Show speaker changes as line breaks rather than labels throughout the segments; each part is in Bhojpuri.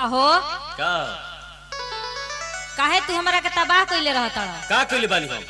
अहो
का
काहे तू हमरा के तबाह कइले रहत
का कइले बानी हम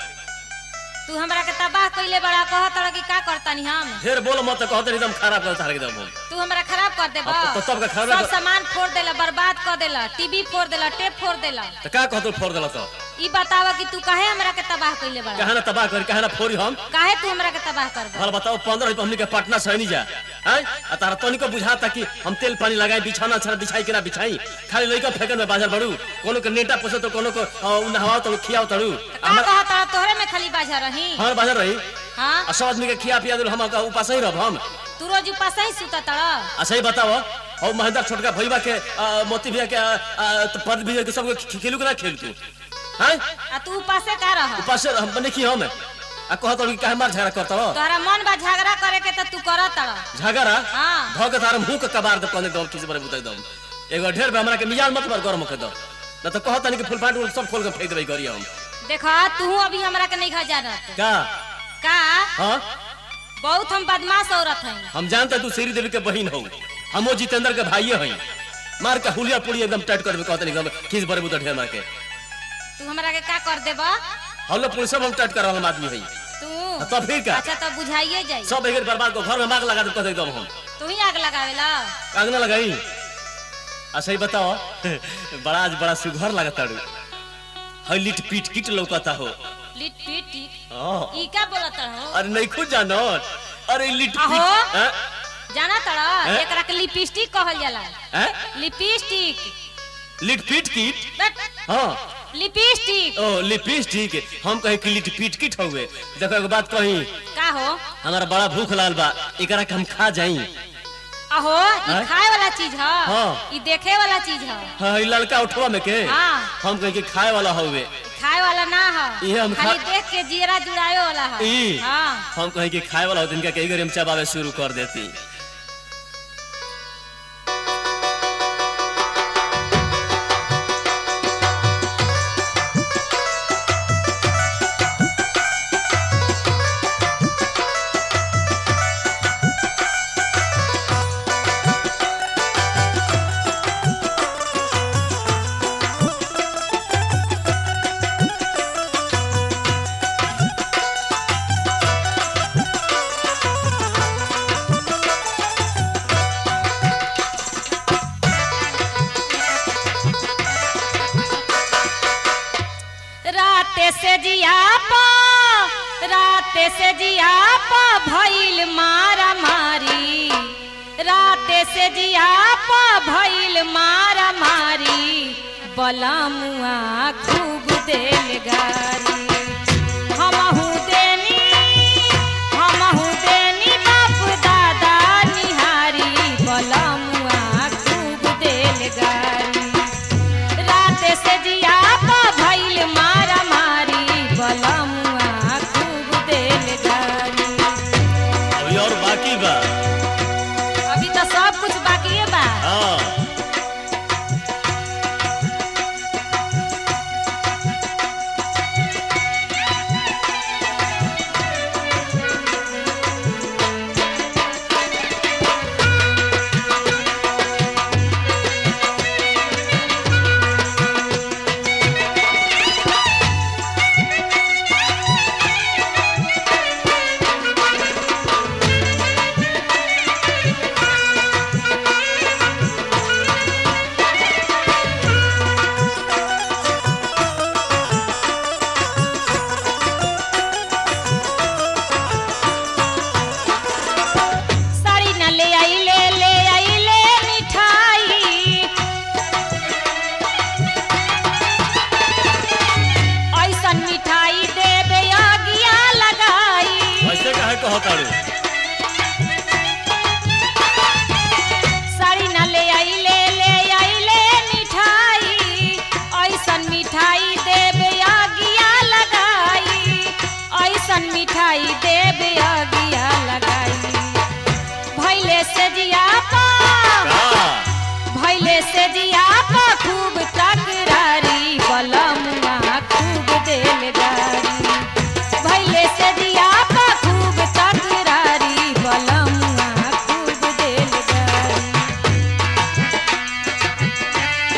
तू हमरा के तबाह कइले बड़ा कहत कि का करतानी हम
ढेर बोल मत कहत एकदम खराब कर तार एकदम हम
तू हमरा खराब कर देबा
तो सबका खराब
सब सामान फोड़ देला बर्बाद कर देला टीवी फोड़ देला टेप फोड़ देला
तो का कहत फोड़ देला तो
ई बतावा कि तू काहे हमरा के तबाह कइले बड़ा
काहे ना तबाह कर काहे ना फोड़ी हम
काहे तू हमरा के तबाह करबा
भल बताओ 15 हमनी के पटना से नहीं जा हैं आ तारा तनी को बुझाता कि हम तेल पानी लगाई बिछाना छरा बिछाई के ना बिछाई खाली लइका फेकन में बाजार बड़ू कोनो के नेटा पोसे तो कोनो को नहवाओ तो खियाओ तड़ू
का कहता तोहरे में खाली बाजा रही
हां बाजार रही
हां
आ सब आदमी के खिया पिया दल हम का उपास ही रहब हम
तू रोज उपास ही सुता तड़ा
अच्छा ही बताओ और महेंद्र छोटका भईबा के मोती भैया के पद भैया के सब खेलू के ना खेल तू हैं
आ तू उपासे का रह
उपास हम बने की हम आ कहत कि काहे मार झगड़ा करत हो
तोरा मन बा झगड़ा करे के त तू करत तड़ा
झगड़ा
हां
भग तार मुंह के कबार दे कोने दम किसी पर बुतै दम एगो ढेर बे हमरा के मिजाज मत पर गरम कर दो न तो कहत नहीं कि फुल फाट सब खोल के फेंक देबै करिया हम
देखा तू अभी हमरा के नहीं खा जानत
का हां
बहुत हम बदमाश औरत हैं
हम जानते तू श्री देवी के बहन हो हमो जितेंद्र के भाई हई मार के हुलिया पुड़ी एकदम टाइट कर दे कहत नहीं किस बरे बुत ढेर मार के
तू हमरा के का कर देबा
हम लोग पुलिस हम टाइट कर रहल आदमी हई
तू
तो फिर का
अच्छा तो बुझाइए जाई
सब एक बर्बाद को घर में आग लगा दे कहत एकदम हम
तू ही आग लगावेला
आग ना लगाई अच्छा ही बताओ बड़ा आज बड़ा सुघर लगता रू हई लिट पीट किट लौकता हो
लिट पीट
हां
ई का बोलत हो
अरे नहीं खुद जानो अरे लिट
अहो,
पीट
जाना तड़ा एकरा के लिपस्टिक कहल जाला
हैं
लिपस्टिक
लिट पीट किट
बट
हां
लिपस्टिक
ओ लिपस्टिक हम कहे कि लिट पीट किट होवे देखो एक बात कही
का हो
हमारा बड़ा भूख लागल बा एकरा के हम खा जाई
अहो ई खाए वाला चीज है
हां
ई देखे वाला चीज है
हां ई लड़का उठवा में के
हां
हम कहे कि खाए वाला होवे
खाए वाला ना है
ये हम
खाली देख के जीरा जुड़ावे वाला है
ई
हां
हम कहे कि खाए वाला होते इनका कई गरम चबावे शुरू कर देती
से जिया पा भइल मारा मारी राते से जिया पा भइल मारा मारी बलमुआ खूब देल गारी हमहू देनी बाप दादा निहारी बलमुआ खूब देल गारी राते से जिया पा भइल मारा मारी बलमुआ खूब देल गारी
अभी और बाकी बा
अभी तो सब कुछ बाकी है बा
हां
साड़ी न ले आइले मिठाई ऐसन मिठाई देबे आगिया लगाई ऐसन मिठाई देबे आगिया लगाई भइले से जिया पा खूब तकरारी बलमुआ खूब देल गारी भइले से जिया पा खूब तकरारी बलमुआ खूब देल गारी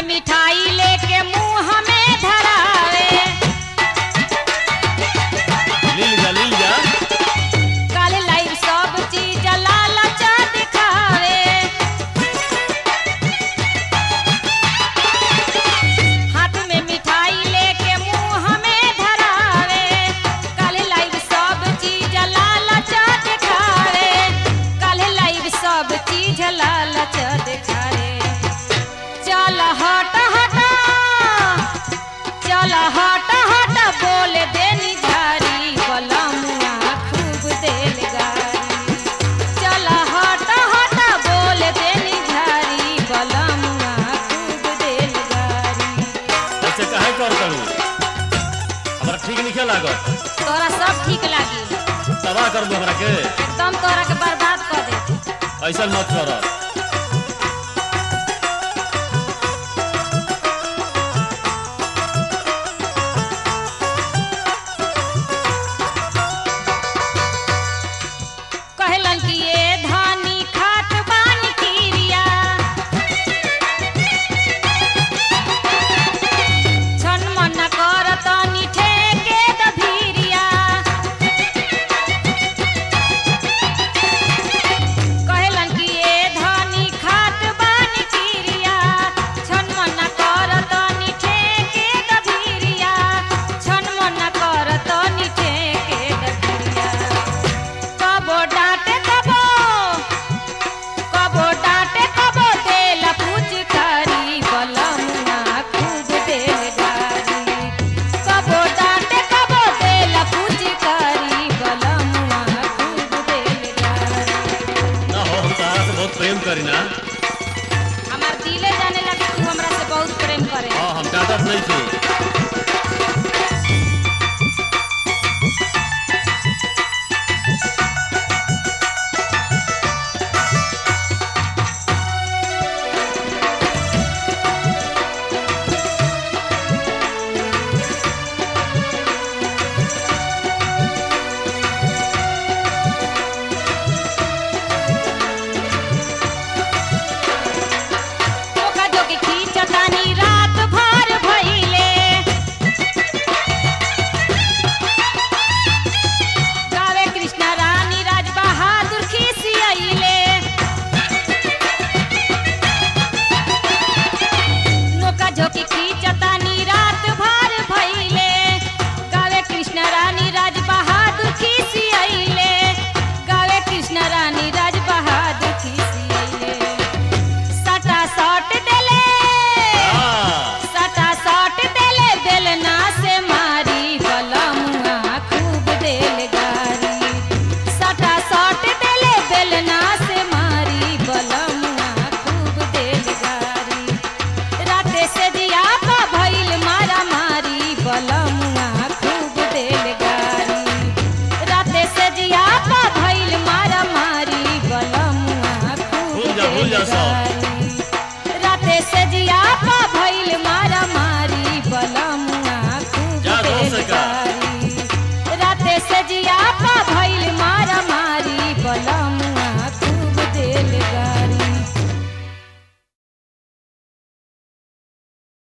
मिठाई लेके मुंह में धरावे
लील जा
काले लाइव सब चीज लालच दिखावे हाथ में मिठाई लेके मुंह में धरावे काले लाइव सब चीज लालच दिखावे काले लाइव सब चीज लालच दिखावे चल हट हट चल हट हट बोल देनी झारी बलमुआ खूब देल गारी चल हट हट बोल देनी झारी बलमुआ खूब देल गारी
ऐसे काहे कर करू हमरा ठीक नहीं लागत
तोरा सब ठीक लागी
तबाह कर दो हमरा के
एकदम तोरा के बर्बाद कर दे
ऐसा मत कर